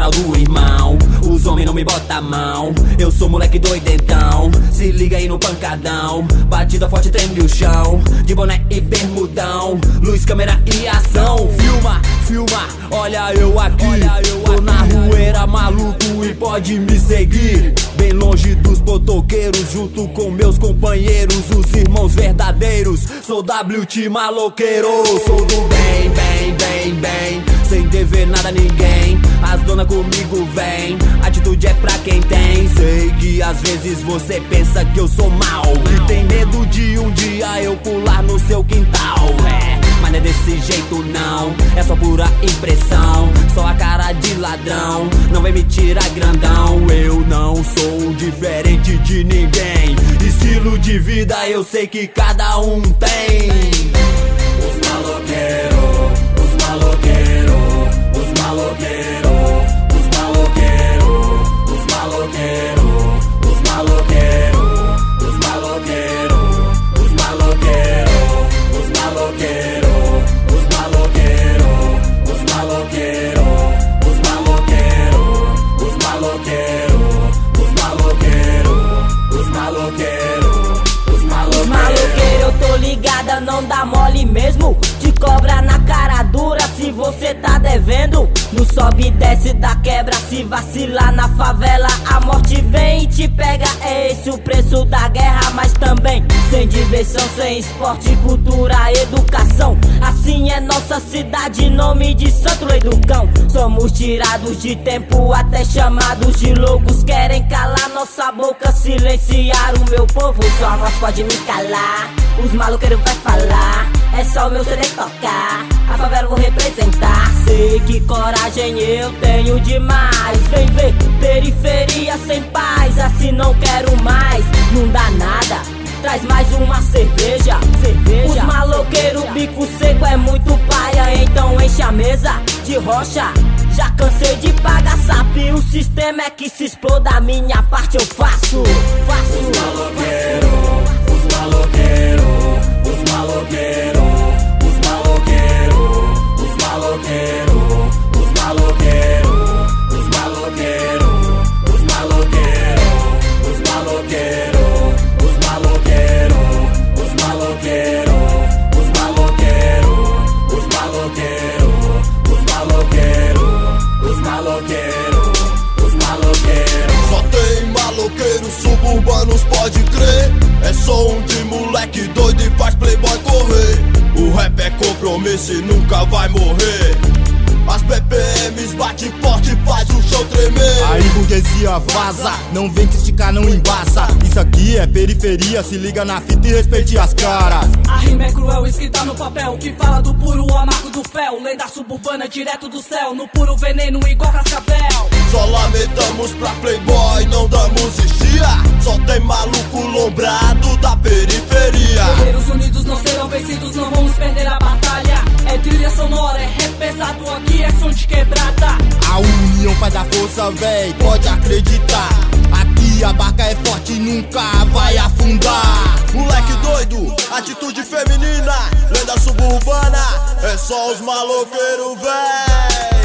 moral do irmão. Os homens não me botam a mão, eu sou moleque doidentão. Se liga aí no pancadão, batida forte treme o chão. De boné e bermudão, luz, câmera e ação. Filma, filma, olha eu aqui. Tô na rueira maluco e pode me seguir. Bem longe dos potoqueiros, junto com meus companheiros, os irmãos verdadeiros. Sou WT maloqueiro, sou do bem, bem, bem, bem, sem dever nada a ninguém. As dona comigo vem, atitude é pra quem tem. Sei que às vezes você pensa que eu sou mal, que tem medo de um dia eu pular no seu quintal. Mas não é desse jeito não, é só pura impressão. Só a cara de ladrão, não vem me tirar grandão. Eu não sou diferente de ninguém, estilo de vida eu sei que cada um tem. Os maloqueiros, os maloqueiros, os maloqueiros, os maloqueiros, os maloqueiros, os maloqueiros, os maloqueiros, os maloqueiros, os maloqueiros, os maloqueiros, os maloqueiros, os maloqueiros, os maloqueiros, os maloqueiros, os maloqueiros, os maloqueiros. Eu tô ligada, não dá mole mesmo. Te cobra na cara dura se você tá devendo. No sobe e desce da quebra, se vacilar na favela a morte vem e te pega. É esse o preço da guerra, mas também sem diversão, sem esporte, cultura, educação. Assim é nossa cidade, nome de Santo Lei do Cão. Somos tirados de tempo, até chamados de loucos. Querem calar nossa boca, silenciar o meu povo. Só a morte pode me calar, os maloqueiros vai falar. É só o meu CD tocar, a favela eu vou representar. Sei que coragem eu tenho demais. Vem ver, periferia sem paz, assim não quero mais. Não dá nada, traz mais uma cerveja. Os maloqueiros, bico seco é muito paia, então enche a mesa de rocha. Já cansei de pagar sape, o sistema é que se exploda, a minha parte eu faço. Os maloqueiros, os maloqueiros, os maloqueiros, os maloqueiros, os maloqueiros, os maloqueiros, os maloqueiros, os maloqueiros, os maloqueiros, os maloqueiros, os maloqueiros, os maloqueiros, os maloqueiros, os maloqueiros, os maloqueiros, os maloqueiros. Só tem maloqueiros suburbanos, pode crer. É som de moleque doido e faz playboy correr. O rap é compromisso e nunca vai morrer. As BPMs bate forte e faz o chão tremer. Aí burguesia vaza, não vem criticar, não embaça. Isso aqui é periferia, se liga na fita e respeite as caras. A rima é cruel, escrita no papel, que fala do puro amargo do fel. Lenda suburbana direto do céu, no puro veneno igual cascavel. Só lamentamos pra playboy, não damos estia. Só tem maluco lombrado da periferia. Guerreiros unidos não serão vencidos, não vamos perder a batalha. É trilha sonora, é rap pesado, aqui é som de quebrada. A união faz a força, véi, pode acreditar. Aqui a barca é forte e nunca vai afundar. Moleque doido, atitude feminina, lenda suburbana. É só os maloqueiros, véi.